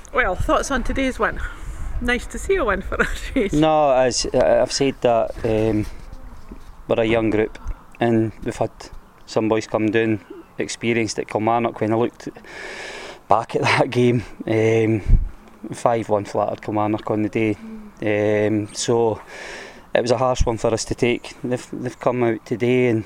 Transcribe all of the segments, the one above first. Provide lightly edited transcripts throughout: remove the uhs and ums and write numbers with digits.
Well, thoughts on today's win? Nice to see a win for us. No, as I've said that we're a young group and we've had some boys come down experienced at Kilmarnock. When I looked back at that game, 5-1 flattered Kilmarnock on the day, so it was a harsh one for us to take. They've come out today, and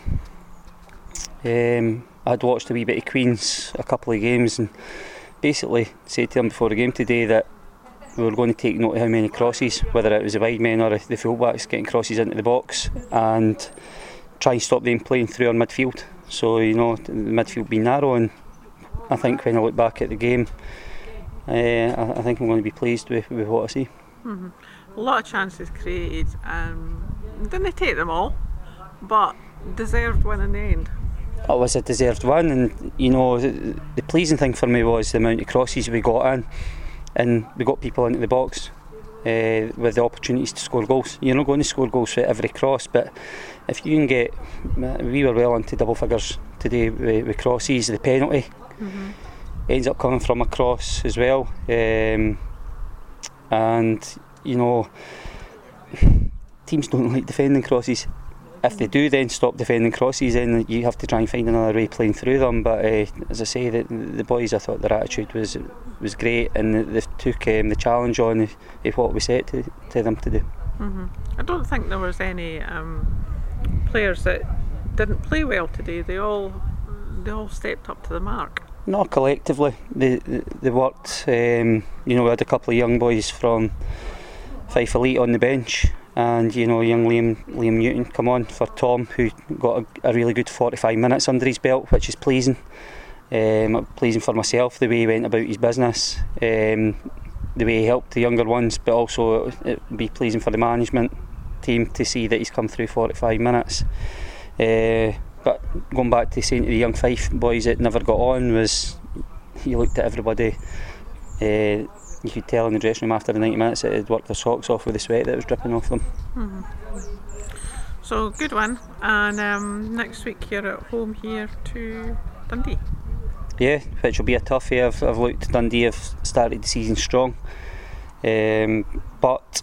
I'd watched a wee bit of Queen's a couple of games and basically said to them before the game today that we were going to take note of how many crosses, whether it was the wide men or the fullbacks getting crosses into the box, and try and stop them playing through our midfield. So, the midfield being narrow, and I think when I look back at the game, I think I'm going to be pleased with what I see. Mm-hmm. A lot of chances created, didn't take them all, but deserved win in the end. It was a deserved win, and the pleasing thing for me was the amount of crosses we got in, and we got people into the box with the opportunities to score goals. You're not going to score goals for every cross, but if you can get, we were well into double figures today with crosses. The penalty ends up coming from a cross as well, and teams don't like defending crosses. If they do then stop defending crosses, then you have to try and find another way playing through them. But as I say, the boys, I thought their attitude was great, and they took the challenge on of what we set to them to do. Mm-hmm. I don't think there was any players that didn't play well today. They all stepped up to the mark. Not collectively, they worked. We had a couple of young boys from Fife Elite on the bench. And young Liam Newton come on for Tom, who got a really good 45 minutes under his belt, which is pleasing. Pleasing for myself, the way he went about his business, the way he helped the younger ones, but also it would be pleasing for the management team to see that he's come through 45 minutes. But going back to saying to the young Fife boys that never got on, was he looked at everybody. You could tell in the dressing room after the 90 minutes that they'd worked their socks off with the sweat that was dripping off them. Mm-hmm. So good one, and next week you're at home here to Dundee. Yeah, which will be a toughie. I've looked, Dundee have started the season strong, but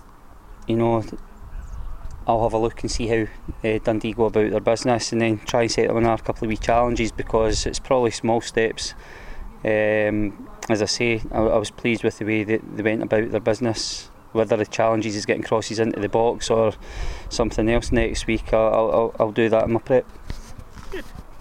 I'll have a look and see how Dundee go about their business, and then try and set them another couple of wee challenges, because it's probably small steps. As I say, I was pleased with the way that they went about their business. Whether the challenges is getting crosses into the box or something else next week, I'll do that in my prep. Good.